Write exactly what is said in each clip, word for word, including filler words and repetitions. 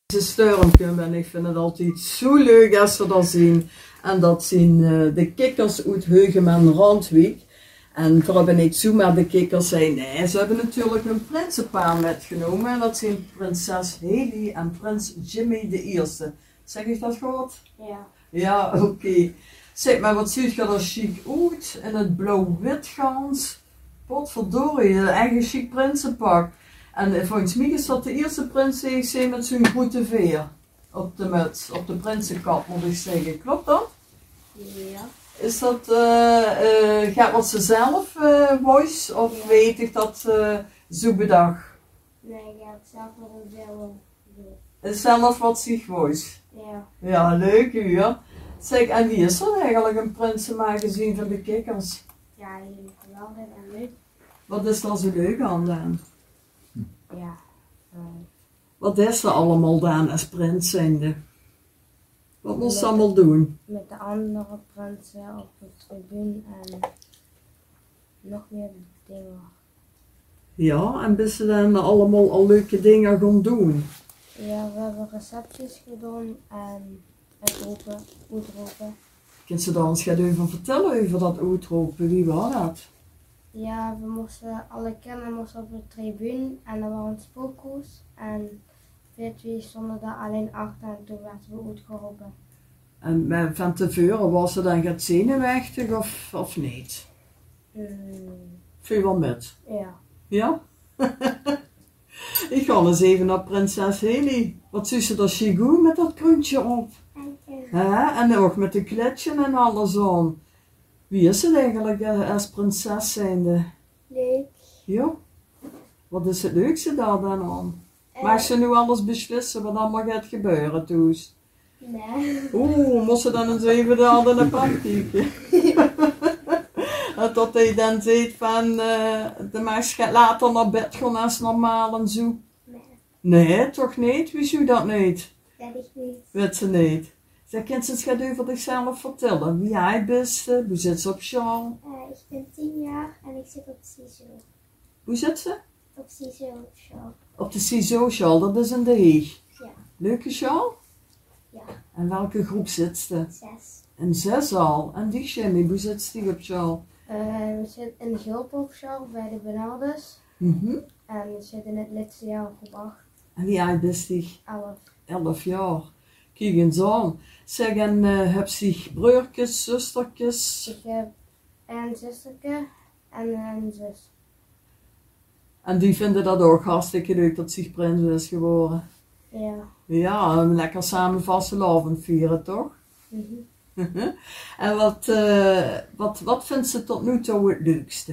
Ze sturen en ik vind het altijd zo leuk als ze dat zien. En dat zien uh, de kikkers uit Heugem en Randwijk. En we hebben niet zomaar de kikkers zijn. Nee, ze hebben natuurlijk een prinsenpaar metgenomen. En dat zijn prinses Haley en prins Jimmy de Eerste. Zeg ik dat goed? Ja. Ja, oké. Okay. Zeg maar, wat ziet je er chic uit? In het blauw-wit gans. Potverdorie, een eigen chic prinsenpak. En volgens mij is dat de eerste prins die ik zie met zo'n grote veer op de muts, op de prinsenkap moet ik zeggen. Klopt dat? Ja. Is dat, uh, uh, gaat wat ze zelf uh, voice of ja. Weet ik dat uh, zo bedacht? Nee, ik heb zelf wat een zelf. Is zelf wat zich voice? Ja. Ja, leuk u ja. Zeg, en wie is er eigenlijk een prinsenmagazine van de kikkers? Ja, heel geweldig en leuk. Wat is er zo leuk aan dan? Ja. Uh, Wat is er allemaal dan als prins zijnde? Wat moest ze allemaal doen? Met de andere prinsen op de tribune en nog meer dingen. Ja, en ben ze dan allemaal al leuke dingen gaan doen? Ja, we hebben recepties gedaan en uitroepen, uitroepen. Kun je daar eens even vertellen over dat uitroepen? Wie was dat? Ja, we moesten alle kinderen moesten op de tribune en er was een spookhuis en we twee stonden daar alleen achter en toen werden we uitgeroepen. En van tevoren was ze dan gaat zenuwachtig of, of niet? Mm. Viel wel met? Ja. Ja? Ik ga eens even naar prinses Haley. Wat zie je dat chic goed met dat kroontje op? He? En ook met de kletje en alles aan. Wie is het eigenlijk als prinses zijnde? Leuk. Ja? Wat is het leukste daar dan aan? Uh, Mag ze nu alles beslissen wat allemaal gaat gebeuren toes? Nee. Oeh, moest ze dan eens even daar in de pak kijken? Dat hij dan zegt van, uh, de meisje gaat later naar bed gaan als normaal en zo. Nee. Nee, toch niet? Wie zou dat niet? Dat ik niet. Weet ze niet. Zij kent ze het gaat over zichzelf vertellen. Wie jij bent, uh, hoe zit ze op school? Uh, ik ben tien jaar en ik zit op C I S O. Hoe zit ze? Op C I S O school. Op de C I S O school, dat is in de Heeg. Ja. Leuke school? Ja. En welke groep zit ze? Zes. In zes al. En die Jimmy, hoe zit ze op school? Uh, we zitten in de Gulpopschool bij de Benalders. Mm-hmm. En we zitten in het laatste jaar op groep acht. En wie oud is die? Elf. Elf jaar. Kijk eens aan. Zeg, en uh, heb je broertjes, zustertjes? Ik heb een zusterke en een zus. En die vinden dat ook hartstikke leuk dat zich prins is geworden. Ja. Ja, lekker samen vastelavond vieren, toch? Mm-hmm. En wat, uh, wat, wat vindt ze tot nu toe het leukste?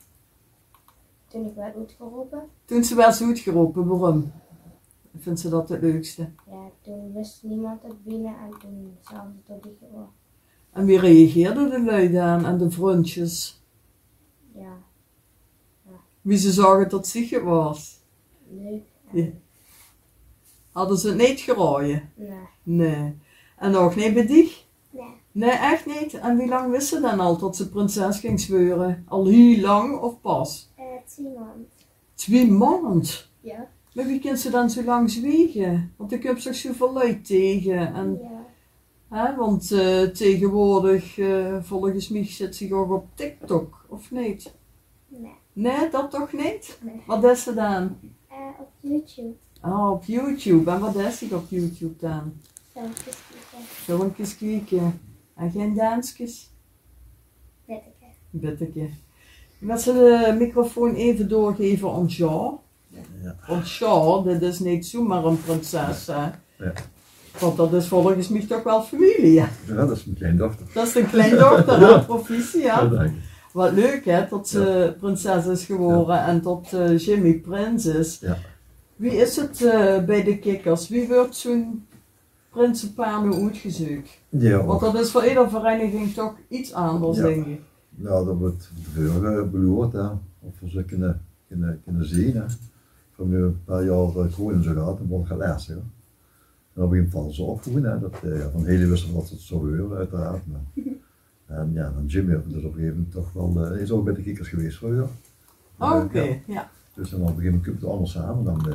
Toen ik werd uitgeroepen. Toen ze werd uitgeroepen, waarom? Vindt ze dat het leukste? Ja, toen wist niemand het binnen en toen zagen ze tot die geworden. En wie reageerden de lui dan en de vriendjes? Ja. Ja. Wie ze zagen dat zich was? Leuk. Ja. Hadden ze het niet geraaien? Nee. Nee. En ook niet bij die? Nee. Nee, echt niet. En wie lang wist ze dan al dat ze prinses ging zweuren? Al heel lang of pas? Uh, twee maanden. Twee maanden? Ja. Maar wie kan ze dan zo lang zwiegen? Want ik heb zich zoveel luid tegen. En, Ja. hè, want uh, tegenwoordig, uh, volgens mij zit ze ook op TikTok, of niet? Nee. Nee, dat toch niet? Nee. Wat is ze dan? Uh, op YouTube. Ah, op YouTube. En wat is ze op YouTube dan? Filmpjes kijken. Filmpjes kijken. En geen dansjes? Bitteke. Bitteke. Met ze de microfoon even doorgeven aan Jean. Ja. Want Jean, dit is niet zomaar een prinses, hè? Ja. Want dat is volgens mij toch wel familie, hè? Ja, dat is mijn kleindochter. Dat is een kleindochter, hè? Proficiat. Ja, dank je. Wat leuk, hè? Dat ze ja. prinses is geworden ja. en dat uh, Jimmy prins is. Ja. Wie is het uh, bij de kikkers? Wie wordt zo'n prinsenpaar nu uitgezocht? Ja, Want dat is voor iedere vereniging toch iets anders, ja. denk ik. Ja, dat wordt tevoren beloerd, hè. Of we ze kunnen, kunnen, kunnen zien, hè. Van nu een paar jaar uh, gewoon zo gaat, dan wordt het gelezen, hè. En op een gegeven moment vallen ze op gewoon, hè. Dat, uh, van hele wisten wat het zou gebeuren, uiteraard. Maar. En ja, dan Jimmy dus op een gegeven moment toch wel, uh, hij is ook bij de kikkers geweest vroeger. Oh, oké, okay. ja. Dus dan op een gegeven moment komt het allemaal samen, dan uh,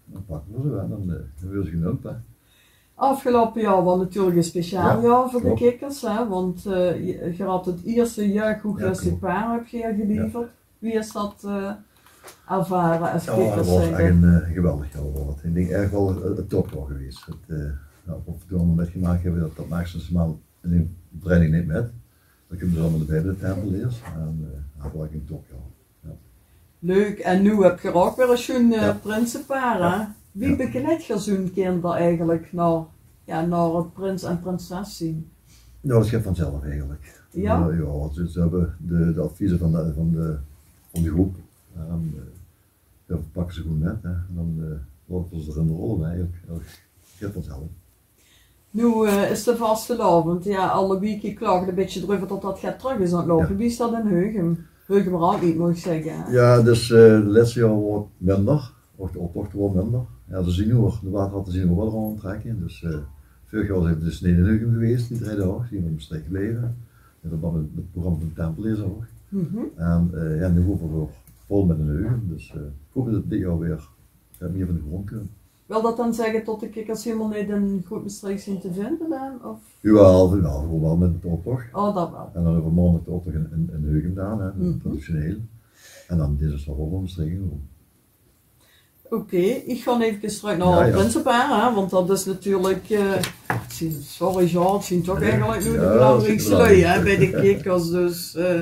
Dan pakken we ze en dan, uh, dan weer ze genoemd. Hè. Afgelopen jaar was natuurlijk een speciaal Ja, jaar voor klopt. de kikkers, hè? Want uh, je, je had het eerste jeugdhoekjes Ja, de paar heb je geleverd. Wie is dat uh, ervaren als Ja, dat kikkers? was zijn? echt een uh, geweldig jaar. Wat. Ik denk echt wel een, een topjaar geweest. Het, uh, nou, wat we toen allemaal metgemaakt hebben, dat, dat maakt ze maar in de training niet met. Dat kunnen ze allemaal erbij bij de tempeliers. En uh, dat was echt een topjaar. Ja. Leuk, en nu heb je er ook weer een schoon uh, Ja. prinsenpaar, hè? Ja. Wie Ja. begeleidt je zo'n kinderen eigenlijk naar, ja, naar het prins en prinses zien? Ja, dat gaat vanzelf eigenlijk. Ja? Uh, ja, ze, ze hebben de, de adviezen van de, van de, van de groep. En, uh, ja, pakken ze goed met. Hè. En dan uh, lopen ze er in de rollen eigenlijk. Ja, dat gaat vanzelf. Nu uh, is de vaste avond, ja, alle weken klagen een beetje erover dat dat gaat terug is aan het lopen. Ja. Wie is dat in Heugem? Heugem raad niet, moet ik zeggen. Hè? Ja, dus uh, de laatste jaar wordt minder. Of de optochten wordt minder. Ja, de zenuwen, de waterratten zien we wel aan het trekken. Dus uh, vorig jaar zijn we dus niet in Heugem geweest, die drie dagen. Die hebben we streek gelegen. In verband met het programma van de Tempeliers ook. Mm-hmm. En uh, ja, nu hoeven we weer vol met een Heugem. Dus uh, ik hoop dat het dit jaar weer uh, meer van de grond kunnen. Wil dat dan zeggen dat de kikkers helemaal niet in Groot-Maastricht zijn te vinden dan? Of? Jawel, ja, gewoon wel met de optocht. Oh, dat wel. En dan hebben we morgen met de optocht in, in, in Heugem gedaan, hè, Mhm. traditioneel. En dan dit is wel wel omstreken. Oké, okay, ik ga even terug naar Ja, het ja. prinsenpaar, hè, want dat is natuurlijk, uh, het zien, sorry Jean, het zijn toch eigenlijk nu de Ja, belangrijkste dat is lui belangrijk. hè, bij de kikkers. Dus, uh,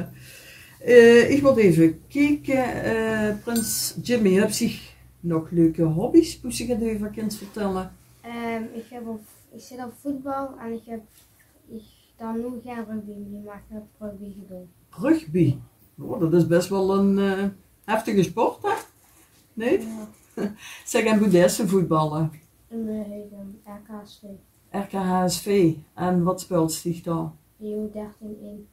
uh, ik moet even kijken, uh, prins Jimmy, heeft zich nog leuke hobby's? Moest je het even kind vertellen? Um, ik, heb op, ik zit op voetbal en ik heb ik dan nu geen rugby meer, maar ik heb rugby gedaan. Rugby, oh, dat is best wel een uh, heftige sport hè? Nee? Ja, Zeg, en boeddhisten voetballen? in mijn Heugem, R K S V, R K H S V, en wat speelt zich daar? E U dertien één,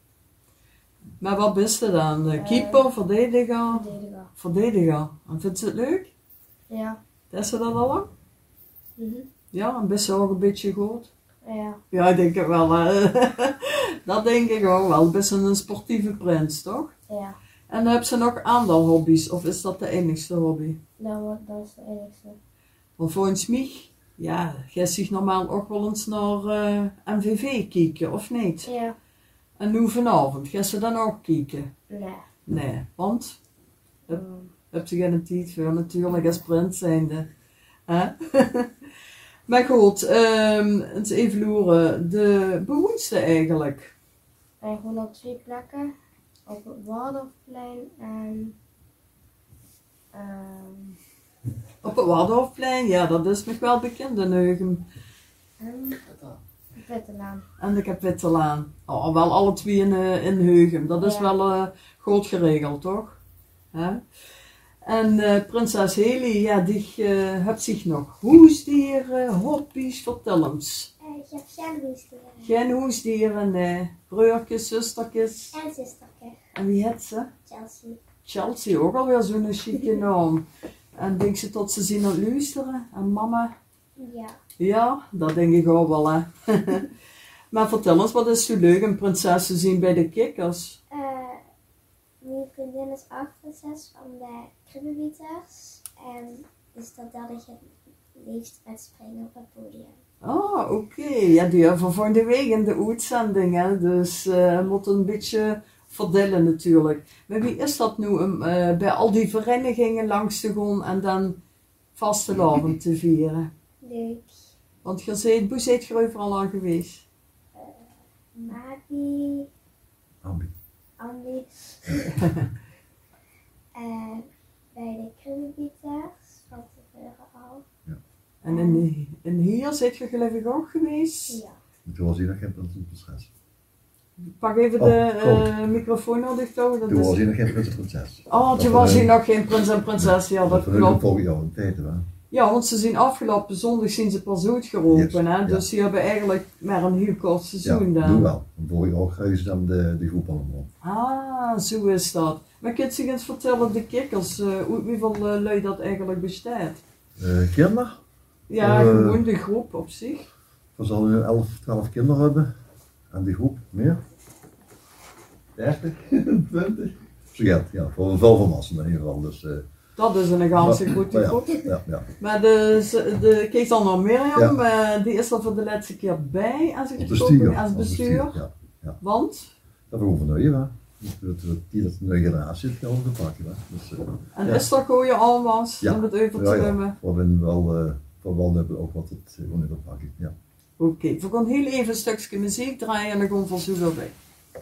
Maar wat bist je dan? De Uh, keeper, verdediger? verdediger. Verdediger. En vindt ze het leuk? Ja. Is ze dat al lang? Mhm. Ja, en best ook een beetje goed? Ja. Ja, ik denk het wel. Hè. Dat denk ik ook wel. Best een sportieve prins, toch? Ja. En heb ze nog andere hobby's? Of is dat de enigste hobby? Dat, wordt- dat is de enigste. Want volgens mij, ja, jij ziet normaal ook wel eens naar uh, M V V kijken, of niet? Ja. En nu vanavond, ga ze dan ook kijken? Nee. Nee, want? Yep. Mm. Heb je geen tijd voor natuurlijk als prins zijnde. Hè? Maar goed, um, eens even loeren. De bewoonste eigenlijk. En gewoon op twee plekken. Op het Waldorfplein en... Um, Op het Waldorfplein, ja, dat is nog wel bekend in Heugem. en Wittelaan. En de Kapittelaan. Oh, wel alle twee in, uh, in Heugem. Dat is Ja. wel uh, goed geregeld, toch? Hè? En uh, prinses Heli, ja, die uh, heeft zich nog hoesdieren, hobby's, vertel eens. Uh, ik heb geen hoesdieren. Geen hoesdieren, nee. Broertjes, zustertjes. En zusterke, En wie heeft ze? Chelsea. Chelsea, ook alweer zo'n chique naam. En denk ze tot ze zien aan luisteren? En mama? Ja. Ja, dat denk ik ook wel, hè. Maar vertel eens, wat is zo leuk een prinses te zien bij de kikkers? Uh, mijn vriendin is ook prinses van de Kribbebieters. En dus dat wilde ik het liefst met springen op het podium. Ah, oké. Okay. Ja, die hebben van de week in de uitzending, hè. Dus uh, moet een beetje verdelen natuurlijk. Maar wie is dat nu om uh, bij al die verenigingen langs te gaan en dan vastelavond te vieren? Leuk. Want je zei, hoe zijt je overal al geweest? Mabi, Ambi. Andy. En bij de Kribbebieters van tevoren al. En in, in hier zit je geloof ik ook geweest? Ja. Maar toen was hij nog geen prins en prinses. Pak even Oh, de klopt. uh, microfoon naar dicht houden. dat Toen is- was hij nog geen prins en prinses. Oh, toen Dat was van hij hun- nog geen prins en prinses, ja dat van hun klopt. volgend jaar in feite, hè. Ja, want ze zijn afgelopen zondag zijn ze pas uitgeroepen, Yes, hè? ja. Dus die hebben eigenlijk maar een heel kort Ja, seizoen doe dan. wel. En vorig jaar krijgen ze dan de, de groep allemaal. Ah, zo is dat. Maar kun je zich eens vertellen, de kikkers, uh, hoe- hoeveel uh, lui dat eigenlijk bestaat? Uh, kinderen? Ja, Eh. gewoon de groep op zich. We zullen nu elf, twaalf kinderen hebben. En die groep meer? dertig, twintig? Zo ja, ja, voor een veel volwassenen in ieder geval. Dus, uh, Dat is een ganse goede ja, groep. ja, ja. Maar de, de Kees-Anna Mirjam, ja. uh, die is er voor de laatste keer bij als ik het goed ben, als bestuur. Ja, ja. Want? Dat we gewoon vernieuwen, hè. Die dat de nieuwe generatie het kan pakken. Dus, uh, en ja. is dat goede aanwas ja. om het over te ja, ja. nemen? We hebben wel, uh, we wel hebben ook wat het gewoon even pakken. Ja. Oké, okay. We gaan heel even een stukje muziek draaien en dan gaan we zo bij.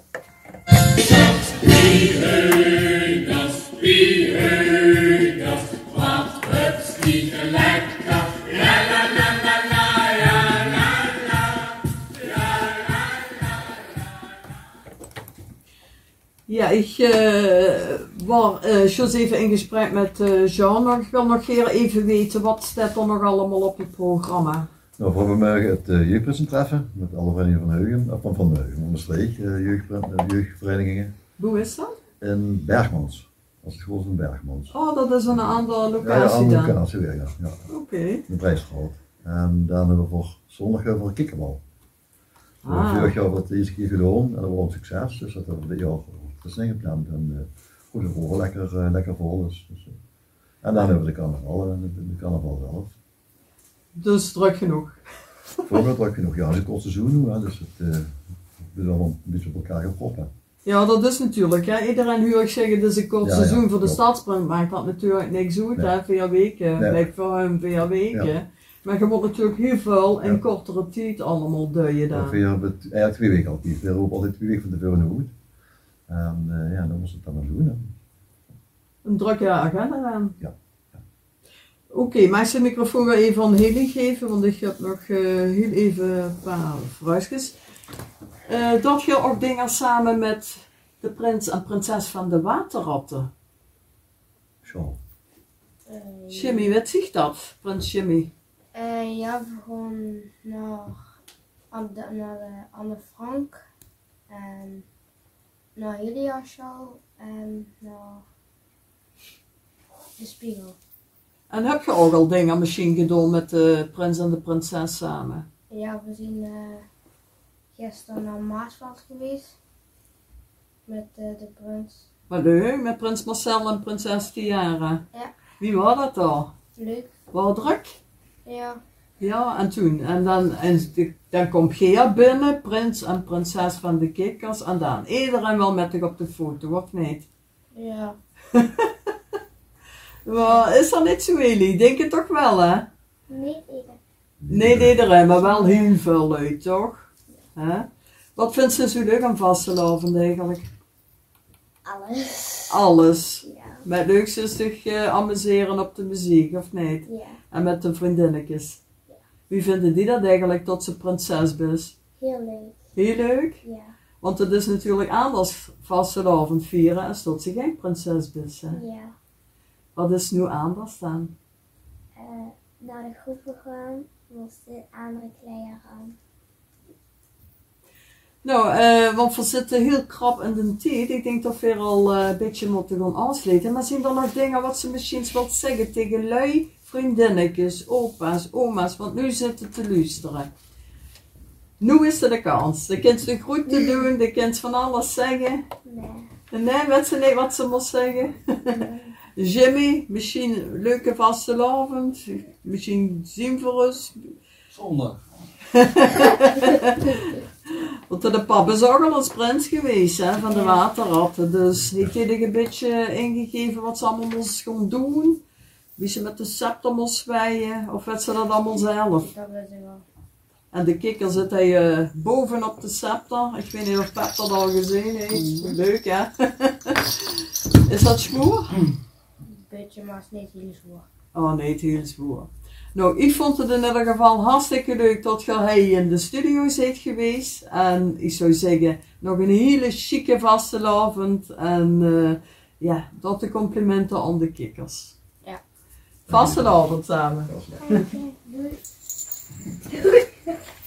Wie heut das, wie heut das, wat het stieke lekker, la la la la la, ja la la, ja la la la. Ja, ik uh, was uh, juist even in gesprek met uh, Jean nog. Ik wil nog heel even weten, wat staat er nog allemaal op het programma? Nou, we hebben het uh, jeugdpresentreffen met alle verenigingen van Heugem, of van, van Heugem, Onderstreek, uh, jeugd, uh, jeugdverenigingen. Hoe is dat? In Bergmans, als het school is in Bergmans. Oh, dat is een andere locatie ja, ja, andere dan? locatie weer, ja. ja. Oké. Okay. De prijsgroot. En dan hebben we voor zondag voor een kikkerbal. Ah. Vorig jaar hebben we het deze keer gedaan en dat was een succes, dus dat hebben we dit jaar het is ingepland. En uh, goed, de voren lekker, uh, lekker vol is. Dus, uh. En dan hebben we de carnaval en de, de carnaval zelf. Dus druk genoeg. Voor me druk genoeg, ja, het is een kort seizoen nu, hè, dus het uh, is allemaal een beetje op elkaar gepropt. Ja, dat is natuurlijk, hè. Iedereen hoor ik zeggen, het is een kort ja, seizoen ja, voor de klopt. stadsprint, maakt dat natuurlijk niks uit, nee. hè. Vier weken, nee. blijft voor hem vier weken. Ja. Maar je moet natuurlijk heel veel in ja. kortere tijd allemaal duien dan. Ja, eigenlijk twee weken altijd, we lopen altijd twee weken van tevoren goed. En uh, ja, dan was het dan aan doen. Hè. Een drukke agenda dan. Ja. ja. Oké, okay, mag ik de microfoon weer even aan Heli geven, want ik heb nog uh, heel even een paar vraagjes. Uh, dat je ook dingen samen met de prins en prinses van de waterratten. Zo. Uh, Jimmy, wat zegt dat, prins Jimmy? Uh, ja, we gaan naar, de, naar de Anne Frank en naar Julia Show en naar de Spiegel. En heb je ook al dingen misschien gedaan met de prins en de prinses samen? Ja, we zijn uh, gisteren naar Maasveld geweest met uh, de prins. Wat leuk, met prins Marcel en prinses Tiara. Ja. Wie was dat dan? Leuk. Was druk? Ja. Ja, en toen, en dan, en de, dan komt Gea binnen, prins en prinses van de Kikkers, en dan iedereen wel met zich op de foto, of niet? Ja. Maar is dat niet zo, Elie? Denk het toch wel, hè? Nee, iedereen. Nee, iedereen, maar wel heel veel leuk, toch? Hè? Wat vindt ze zo leuk aan vastelavond eigenlijk? Alles. Alles. Ja. Met leuk ze zich uh, amuseren op de muziek, of niet? Ja. En met de vriendinnetjes. Ja. Wie vinden die dat eigenlijk, dat ze prinses is? Heel leuk. Heel leuk? Ja. Want het is natuurlijk anders vastelavond vieren als dat ze geen prinses is. Hè? Ja. Wat is nu anders dan? Uh, naar de groepen gaan, moesten andere kleren aan. Nou, uh, want we zitten heel krap in de tijd. Ik denk dat we al uh, een beetje moeten gaan afsluiten. Maar zijn er nog dingen wat ze misschien wilt zeggen tegen lui, vriendinnetjes, opa's, oma's? Want nu zitten te luisteren. Nu is er de kans. De kind de groet te doen, de kind van alles zeggen. Nee. Nee, weet ze niet wat ze moet zeggen. Nee. Jimmy, misschien een leuke vastelavond. Misschien zien voor ons. Zondag. Want de papa is ook al als prins geweest, hè, van de waterratten. Dus heeft hij een beetje ingegeven wat ze allemaal moesten gaan doen. Wie ze met de scepter moest zwijgen, of weet ze dat allemaal zelf. Dat weet ik wel. En de kikker zit hij uh, bovenop de scepter. Ik weet niet of Pep dat al gezien heeft. Mm. Leuk, hè? Is dat zwoer? Een beetje, maar het is niet heel zwoer. Oh nee, het is heel zwoer. Nou, ik vond het in ieder geval hartstikke leuk dat hij in de studio zit geweest. En ik zou zeggen, nog een hele chique vastelavond. En uh, ja, dat de complimenten aan de kikkers. Ja. Vastelavond samen. Dank je. Doei.